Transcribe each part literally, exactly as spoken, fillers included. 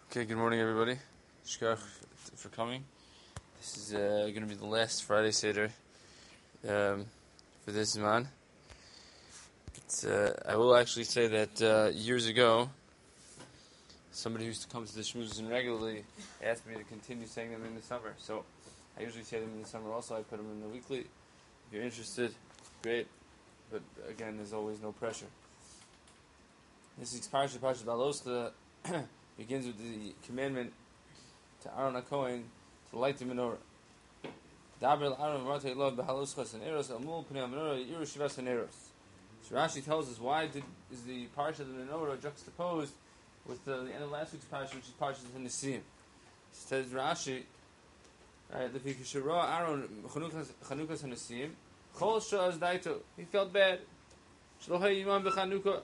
Okay, good morning, everybody. Shkach for coming. This is uh, going to be the last Friday Seder um, for this man. It's, uh, I will actually say that uh, years ago, somebody who used to come to the shmuzes regularly asked me to continue saying them in the summer. So I usually say them in the summer also. I put them in the weekly. If you're interested, great. But again, there's always no pressure. This is Parashat Parashat Baloscha. Begins with the commandment to Aaron HaKohen to light the menorah. Daber Aaron v'ratei lo b'haloschas haneros amul pnei menorah yiru shivas haneros. So Rashi tells us why did, is the parsha of the menorah juxtaposed with the, the end of last week's parsha, which is parsha of the Nesim. Says Rashi, right, the Pikashara Aaron Chanukas Hanesim Chol Shaz Daito. He felt bad. Shlochei Yimam b'Chanukah.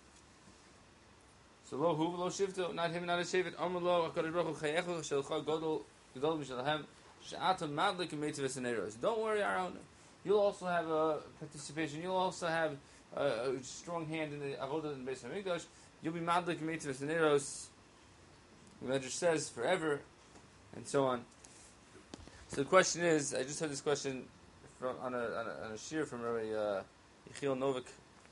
So lo hu lo shivto, not him, not a shavit. Amar lo Hakadosh Baruch Hu chayechu shelcha gadol gadol mishalhem she'atam madlik meitzav esaneros. Don't worry, Aaron. You'll also have a participation. You'll also have a, a strong hand in the avodah in the Beis Hamikdash. You'll be madlik meitzav esaneros. The Medrash says forever, and so on. So the question is, I just heard this question from on a on a, on a shir from Rabbi uh, Yechiel Novik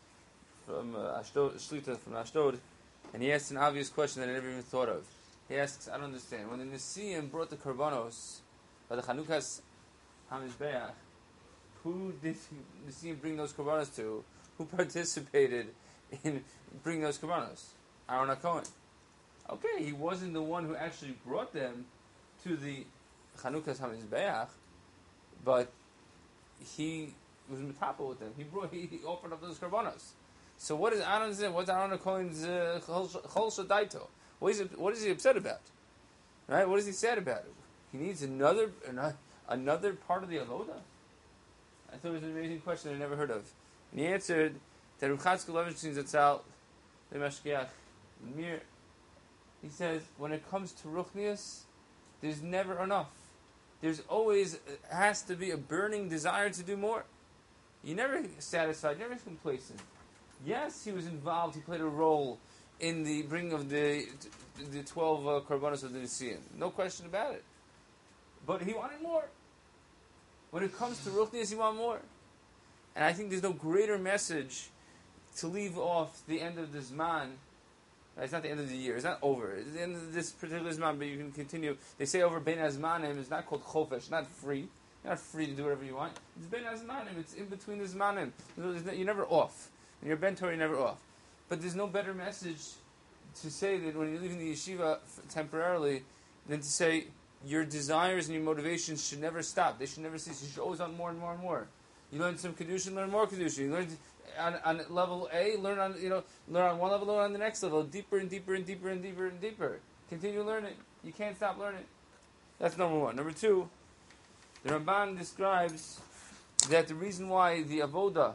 from uh, Ashdod, Shlita from Ashdod. And he asks an obvious question that I never even thought of. He asks, I don't understand. When the Nesiim brought the Korbanos, by the Chanukas HaMizbeach, who did the Nesiim bring those Korbanos to? Who participated in bringing those Korbanos? Aaron HaKohen. Okay, he wasn't the one who actually brought them to the Chanukas HaMizbeach, but he was metapel with them. He brought, he, he offered up those Korbanos. So what is Aaron's? What's Aaron HaKohen's Chol Shadaito? What is what is he upset about? Right? What is he sad about? He needs another another part of the avoda. I thought it was an amazing question I never heard of. And he answered that Ruchatzkel Levenstein Zatzal the Mashkiach Mir. He says when it comes to Ruchnius, there's never enough. There's always has to be a burning desire to do more. You're never satisfied, never complacent. Yes, he was involved. He played a role in the bringing of the the twelve uh, korbanos of the Nesiim. No question about it. But he wanted more. When it comes to Ruchnius, he wanted more. And I think there's no greater message to leave off the end of the Zman. It's not the end of the year. It's not over. It's the end of this particular Zman, but you can continue. They say over Ben Azmanim, it's not called Chofesh, not free. You're not free to do whatever you want. It's Ben Azmanim. It's in between the Zmanim. You're never off. And your ben Torah never off. But there's no better message to say that when you're leaving the yeshiva temporarily than to say your desires and your motivations should never stop. They should never cease. You should always want more and more and more. You learn some kedushin, learn more kedushin. You learn on, on level A, learn on you know learn on one level, learn on the next level, deeper and deeper and deeper and deeper and deeper. Continue learning. You can't stop learning. That's number one. Number two, the Ramban describes that the reason why the avoda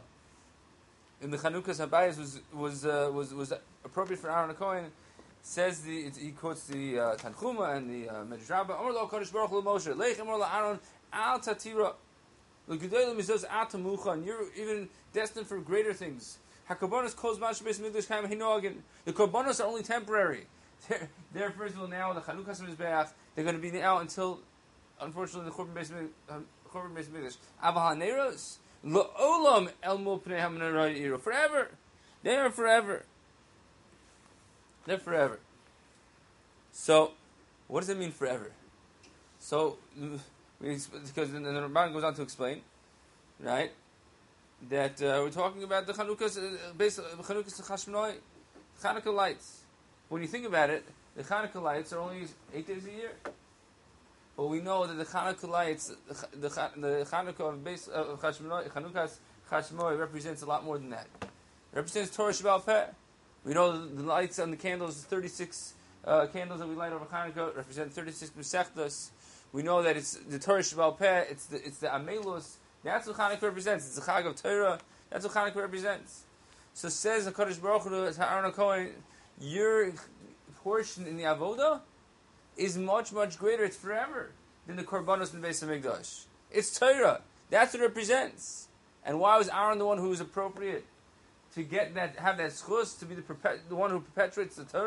in the Chanukas Habayis was was uh, was was appropriate for Aaron HaKohen. Says the it, he quotes the uh, Tanchuma and the uh, Medrash Rabbah. Amar lo Kadosh Baruch Hu Moshe Leich Amar lo Aaron Al Tatira L'Gedolim Mizos Atamuchan. You're even destined for greater things. Hakabonos Kol Zman Shebeis Mikdash Kaim Hinogin. The Korbanos are only temporary. They're, they're first of all now the Chanukas Mizbeach. They're going to be now until unfortunately the Churban Beis Churban Beis Mikdash. Aval HaNeiros. Lo'olam el mul pnei hamenorah yiru. Forever. They are forever. They're forever. So, what does it mean forever? So, because then the Ramban goes on to explain, right, that uh, we're talking about the Chanukas, uh, based on Chanukas Chashmonai, Chanukah lights. When you think about it, the Chanukah lights are only eight days a year. But we know that the Chanukah lights, the, the, the Chanukah of base of Chashmonai, Chanukah's Chashmonai represents a lot more than that. It represents Torah Sheba'al Peh. We know the, the lights on the candles, the thirty-six uh, candles that we light over Chanukah represent thirty-six Masechtas. We know that it's the Torah Sheba'al Peh, it's the it's the Amelus. That's what Chanukah represents. It's the Chag of Torah. That's what Chanukah represents. So says the Kadosh Baruch Hu to Aaron HaKohen, your portion in the Avodah is much, much greater. It's forever than the Korbanos in the Beis Hamikdash. It's Torah. That's what it represents. And why was Aaron the one who was appropriate to get that, have that schus, to be the, perpet, the one who perpetuates the Torah?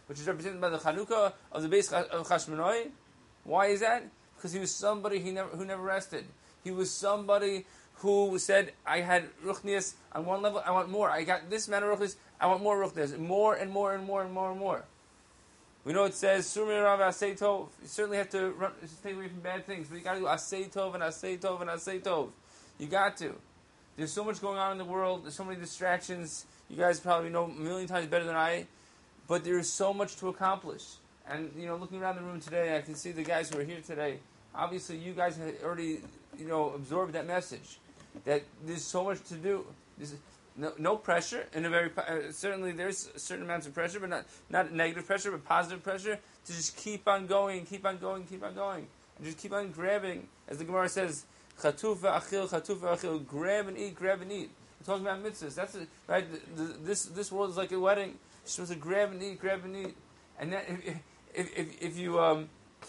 which is represented by the Chanukah of the base of Chashmonai. Why is that? Because he was somebody he never, who never rested. He was somebody who said, I had ruchnias on one level, I want more. I got this amount of ruchnias, I want more ruchnias. More and more and more and more and more. We know it says, Surmi Rav Asay Tov. You certainly have to run, stay away from bad things, but you got to do Asay Tov and Asay Tov and Asay Tov. You got to. There's so much going on in the world. There's so many distractions. You guys probably know a million times better than I. But there is so much to accomplish. And, you know, looking around the room today, I can see the guys who are here today. Obviously, you guys have already, you know, absorbed that message. That there's so much to do. There's no, no pressure. In a very uh, certainly, there's certain amounts of pressure, but not not negative pressure, but positive pressure to just keep on going, keep on going, keep on going, and just keep on grabbing. As the Gemara says, "Chatufa achil, chatufa achil." Grab and eat, grab and eat. We're talking about mitzvahs. That's it, right. The, the, this this world is like a wedding. You're supposed to grab and eat, grab and eat, and that, if, if if if you um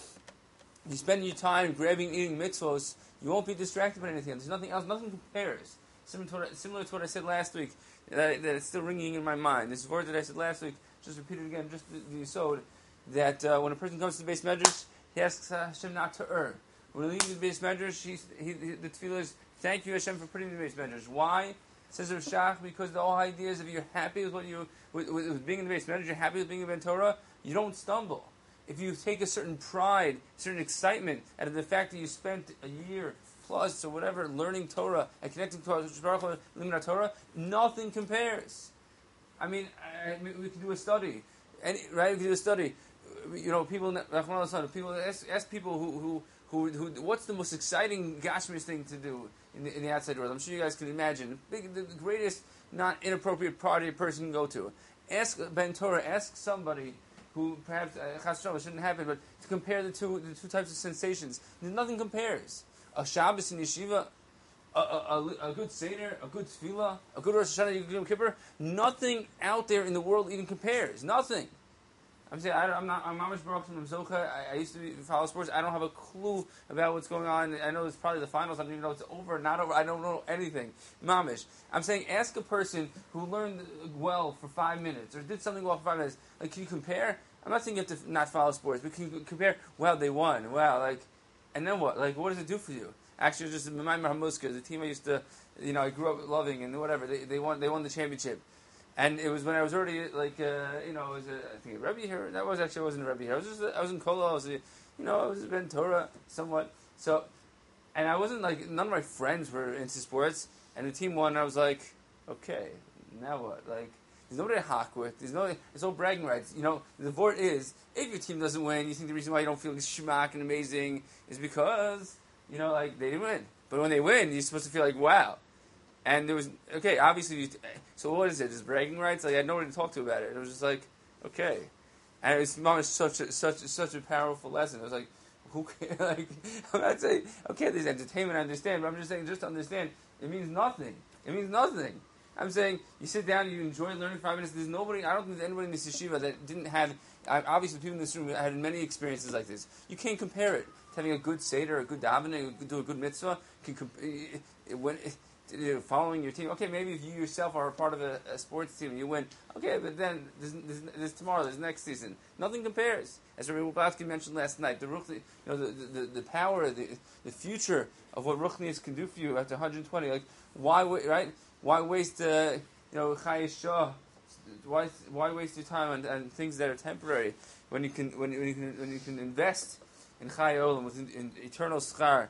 you spend your time grabbing and eating mitzvahs, you won't be distracted by anything. There's nothing else. Nothing compares. Similar to, what, similar to what I said last week, that, that it's still ringing in my mind. This word that I said last week, just repeat it again, just the, the yisod, that uh, when a person comes to the base medrash, he asks uh, Hashem not to err. When he leaves the base medrash, he, he, he, the tefillah is, thank you Hashem for putting the base medrash. Why? Says Rav Shach, because the whole idea is if you're happy with what you, with, with, with being in the base medrash, you're happy with being in Ben Torah, you don't stumble. If you take a certain pride, certain excitement out of the fact that you spent a year plus or whatever learning Torah and connecting to Torah, nothing compares. I mean, I, we could do a study, and right? We could do a study. You know, people, people ask, ask people who, who, who, who, what's the most exciting Gashmish thing to do in the, in the outside world? I'm sure you guys can imagine. Big, the greatest, not inappropriate party a person can go to. Ask Ben Torah. Ask somebody who perhaps uh, shouldn't happen, but to compare the two, the two types of sensations, nothing compares. A Shabbos in yeshiva, a, a, a, a good Seder, a good Tefillah, a good Rosh Hashanah, Yom Kippur, nothing out there in the world even compares. Nothing. I'm saying I, I'm not. I'm Mamish Baruch from Zocha. I, I used to be, follow sports. I don't have a clue about what's going on. I know it's probably the finals. I don't even know if it's over or not over. I don't know anything. Mamish. I'm saying ask a person who learned well for five minutes or did something well for five minutes. Like, can you compare? I'm not saying you have to not follow sports, but can you compare? Wow, they won. Wow, like. And then what? Like, what does it do for you? Actually, just Maimer Hamuska, the team I used to, you know, I grew up loving and whatever. They they won they won the championship, and it was when I was already like, uh, you know, I was a, I think a Rebbe here. That was actually I wasn't a Rebbe here. I was just I was in Kolo. I was, a, you know, I was Ben Torah somewhat. So, and I wasn't like none of my friends were into sports, and the team won. And I was like, okay, now what? Like. There's nobody to hawk with. There's no, there's no bragging rights. You know, the vort is, if your team doesn't win, you think the reason why you don't feel schmack and amazing is because, you know, like, they didn't win. But when they win, you're supposed to feel like, wow. And there was, okay, obviously, you, so what is it? Is bragging rights? Like, I had nobody to talk to about it. It was just like, okay. And it was, mom, was such a, such, such a powerful lesson. It was like, who cares? Like, I'm not saying, okay, there's entertainment, I understand, but I'm just saying, just to understand, it means nothing. It means nothing. I'm saying, you sit down, you enjoy learning five minutes. There's nobody, I don't think there's anybody in this yeshiva that didn't have, obviously people in this room had many experiences like this. You can't compare it to having a good seder, a good davening, do a good mitzvah, can comp- when, following your team. Okay, maybe if you yourself are a part of a, a sports team and you win, okay, but then there's, there's, there's tomorrow, there's next season. Nothing compares. As Rabbi Lubavsky mentioned last night, the ruchni, you know, the, the, the power, the, the future of what ruchnius can do for you after one hundred twenty. Like, why, right? Why waste, uh, you know, chayish shah? Why, why waste your time on, on things that are temporary when you can, when, when you can, when you can invest in chayei olam with in, in eternal schar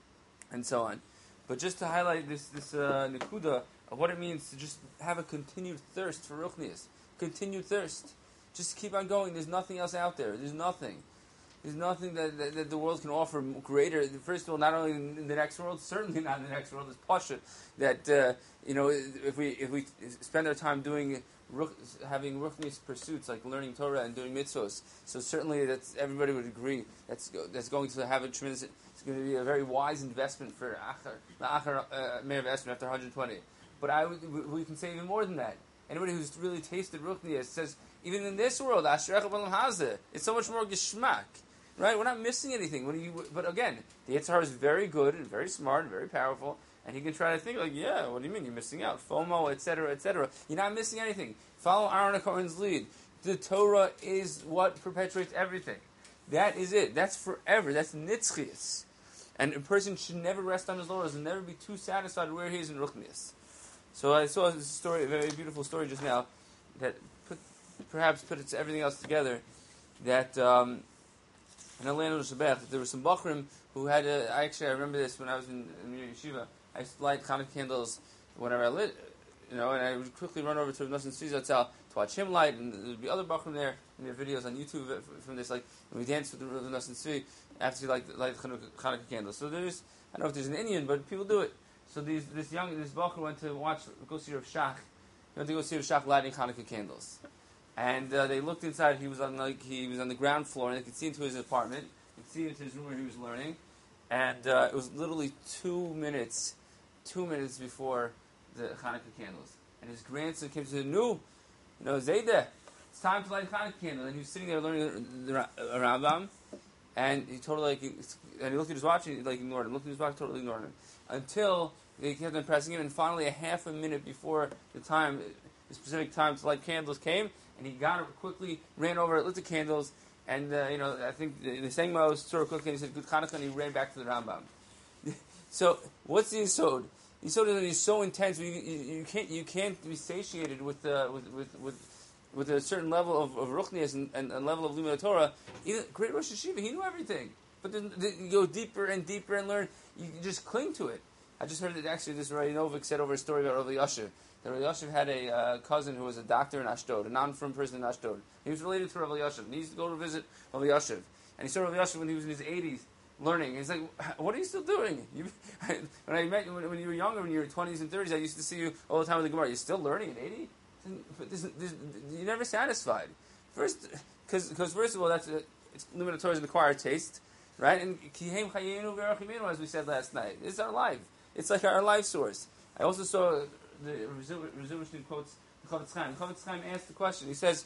and so on. But just to highlight this, this uh, nekuda of what it means to just have a continued thirst for ruchnius, continued thirst, just keep on going. There's nothing else out there. There's nothing. There's nothing that, that, that the world can offer greater. First of all, not only in the next world, certainly not in the next world. It's pasha that uh, you know if we if we spend our time doing having ruchnius pursuits like learning Torah and doing mitzvos, so certainly that's everybody would agree that's that's going to have a tremendous. It's going to be a very wise investment for achar achar uh, me'er v'esrim after one hundred twenty. But I would, we can say even more than that. Anybody who's really tasted ruchnius says even in this world, ashrecha b'olam hazeh, it's so much more geschmack. Right? We're not missing anything. When you, but again, the Yetzer Hara is very good and very smart and very powerful, and he can try to think like, yeah, what do you mean you're missing out? FOMO, et cetera, et cetera. You're not missing anything. Follow Aaron Cohen's lead. The Torah is what perpetuates everything. That is it. That's forever. That's nitzchias. And a person should never rest on his laurels and never be too satisfied where he is in ruchnias. So I saw this story, a very beautiful story just now, that put, perhaps puts everything else together. That um, in Atlanta, there were some bachrim who had. A, I actually I remember this when I was in, in yeshiva. I used to light Hanukkah candles whenever I lit, you know, and I would quickly run over to Nosson Tzvi Zatzal to watch him light, and there'd be other bachrim there, and there are videos on YouTube from this, like, and we danced with the Nosson Tzvi after we light, light Hanukkah, Hanukkah candles. So there's, I don't know if there's an Indian, but people do it. So these, this young, this bachur went to watch, go see Rav Shach, he went to go see Rav Shach lighting Hanukkah candles. And uh, they looked inside, he was on like, he was on the ground floor, and they could see into his apartment, they could see into his room where he was learning, and uh, it was literally two minutes, two minutes before the Hanukkah candles. And his grandson came to the new, you know, Zayda, it's time to light Hanukkah candle. And he was sitting there learning the, the, the Rambam, and he totally, like, and he looked at his watch, and he like ignored him, looked at his watch, totally ignored him. Until they kept on pressing him, and finally a half a minute before the time, the specific time to light candles came, and he got it quickly, ran over, lit the candles, and, uh, you know, I think the, the sang Mos, sort of quickly, and he said, Good Hanukkah, and he ran back to the Rambam. So, what's the Yisod? The Yisod is that he's so intense, you, you, you can't you can't be satiated with, uh, with, with, with, with a certain level of, of ruchnias and, and a level of Limud Torah. Even great Rosh Hashiva, he knew everything. But then, then you go deeper and deeper and learn, you just cling to it. I just heard that actually this Ray Novik said over a story about Rav Yashiv. That Rav Yashiv had a uh, cousin who was a doctor in Ashdod, a non-from person in Ashdod. He was related to Rav Yashiv. And he used to go to visit Rav Yashiv. And he saw Rav Yashiv when he was in his eighties, learning. And he's like, what are you still doing? You, when I met you when, when you were younger, when you were twenties and thirties, I used to see you all the time with the Gemara. You're still learning at eighty? This, this, you're never satisfied. First, because first of all, that's a, it's Limud Torah is an acquired taste. Right? And Kihem Chayenu V'Arachimenu, as we said last night. This is our life. It's like our life source. I also saw the Rizuvishtin quotes the Chavetz Chaim. Chavetz Chaim asked the question. He says,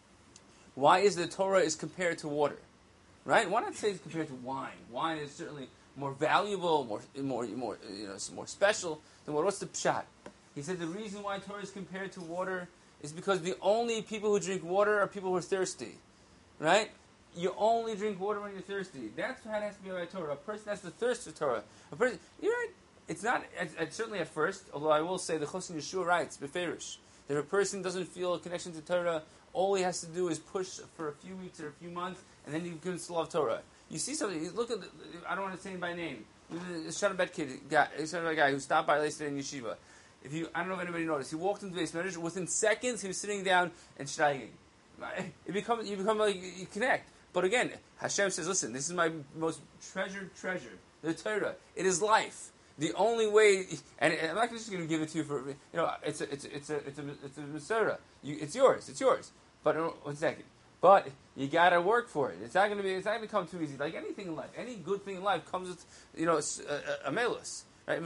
why is the Torah is compared to water? Right? Why not say it's compared to wine? Wine is certainly more valuable, more more more you know, more special than water. What's the pshat? He said the reason why Torah is compared to water is because the only people who drink water are people who are thirsty. Right? You only drink water when you're thirsty. That's how it has to be by Torah. A person has to thirst for Torah. A person, you're right. It's not, it's, it's certainly at first, although I will say the Chosin Yeshua writes, Beferish, that if a person doesn't feel a connection to Torah, all he has to do is push for a few weeks or a few months, and then you can still love Torah. You see somebody, look at, the, I don't want to say him by name, the Shadabet kid, guy, a guy who stopped by yesterday in Yeshiva. If you, I don't know if anybody noticed, he walked into the base manager, within seconds he was sitting down and steiging. It becomes, you become like, you connect. But again, Hashem says, listen, this is my most treasured treasure, the Torah. It is life. The only way, and I'm not just going to give it to you for, you know, it's a, it's a, it's a, it's a, it's a Masorah. You, it's yours, it's yours. But, uh, one second. But, you got to work for it. It's not going to be, it's not going to come too easy. Like anything in life, any good thing in life comes with, you know, a melus. Right?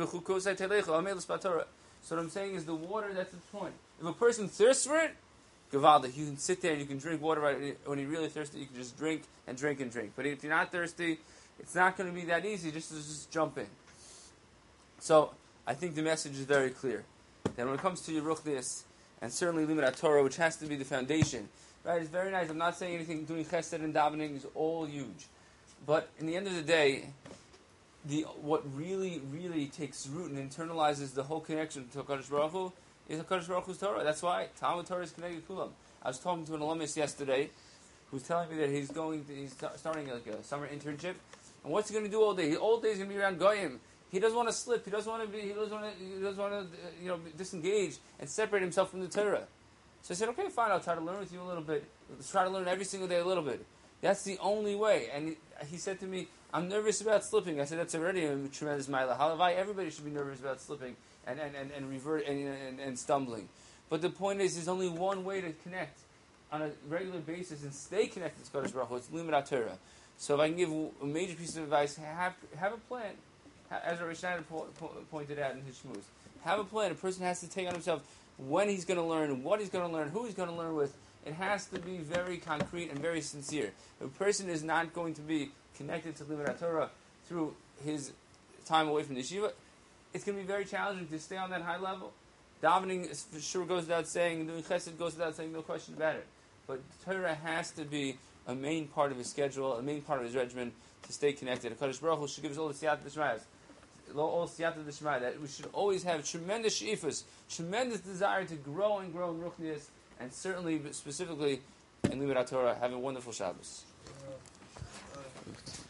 So what I'm saying is the water, that's the point. If a person thirsts for it, Gavalda, you can sit there and you can drink water right, when you're really thirsty. You can just drink and drink and drink. But if you're not thirsty, it's not going to be that easy. Just just jump in. So I think the message is very clear. That when it comes to Yeruchnias and certainly Limud Torah, which has to be the foundation, right? It's very nice. I'm not saying anything. Doing Chesed and davening is all huge, but in the end of the day, the what really really takes root and internalizes the whole connection to HaKadosh Baruch Hu is HaKadosh Baruch Hu's Torah. That's why Talmud Torah is connected to Kulam. I was talking to an alumnus yesterday who's telling me that he's going to, he's starting like a summer internship. And what's he going to do all day? All day he's going to be around Goyim. He doesn't want to slip. He doesn't want to be, he doesn't want to, he doesn't want to, uh, you know, disengage and separate himself from the Torah. So I said, okay, fine, I'll try to learn with you a little bit. Let's try to learn every single day a little bit. That's the only way. And he, he said to me, I'm nervous about slipping. I said, that's already a tremendous mila. Halavai, everybody should be nervous about slipping and, and, and, and revert and, and, and stumbling. But the point is, there's only one way to connect on a regular basis and stay connected to Kodesh Baruch Hu. It's Limud Torah. So if I can give a major piece of advice, have have a plan. As Rabbi Schneider po- po- pointed out in his shmooze, have a plan. A person has to take on himself when he's going to learn, what he's going to learn, who he's going to learn with. It has to be very concrete and very sincere. If a person is not going to be connected to Limud Torah through his time away from the yeshiva, it's going to be very challenging to stay on that high level. Davening for sure goes without saying, doing chesed goes without saying, no question about it. but Torah has to be a main part of his schedule, a main part of his regimen to stay connected. HaKadosh Baruch Hu should give us all the siyat d'shmayas, all the siyat d'shmayas, that we should always have tremendous she'ifas, tremendous desire to grow and grow in ruchnias, and certainly, specifically, in Limud HaTorah, have a wonderful Shabbos.